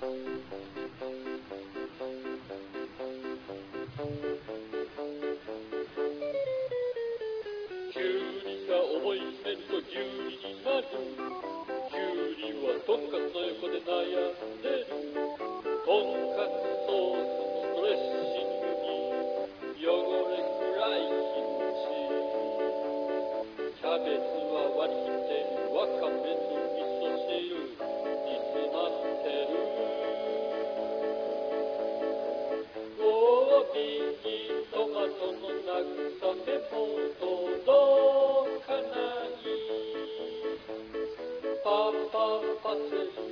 きゅうりが思い詰めるときゅうりになる。きゅうりはとんかつの横で悩んでる。とんかつソースのドレッシングに汚れくらいキムチ。キャベツは割り切ってわかめと味噌汁に詰まってる。大瓶にトマトの慰めも届かない。パパパセリ